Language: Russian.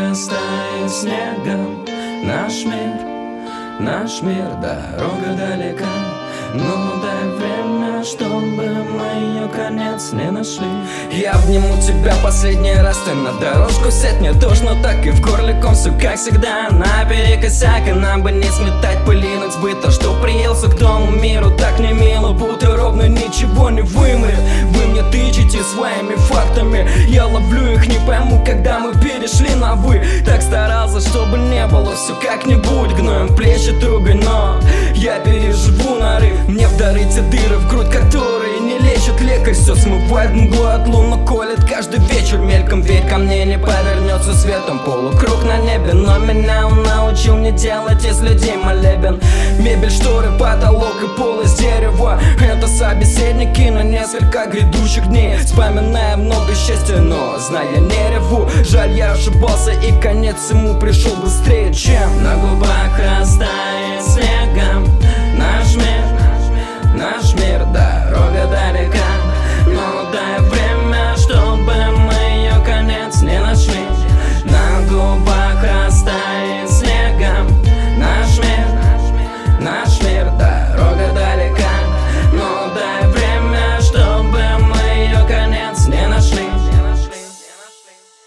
растает снегом. Наш мир, дорога далека, но дай время, чтобы мы ее конец не нашли. Я обниму тебя последний раз, ты на дорожку сядь, мне тошно так и в горле ком, все как всегда наперекосяк. И нам бы не сметать пылинок сбыта, что приелся к дому миру так не мило, будто ровно ничего не вымрет. Вы мне тычете своими фактами, я ловлю их, не пойму, когда мы перешли на вы. Так старался, чтобы не было все как-нибудь, гноем плечи трогай, но я переживу нарыв. Мне вдары те дыры в грудь, которые не лечат лекарь. Все смывает мглу от лун, но колет каждый вечер мельком. Ведь ко мне не повернется светом полукруг на небе, но меня он научил не делать из людей молебен. Мебель, шторы, потолок и пол из дерева — это собеседники на несколько грядущих дней. Вспоминая много счастья, но зная не реву. Жаль, я ошибался, и конец ему пришел быстрее, чем на губах растает снегом.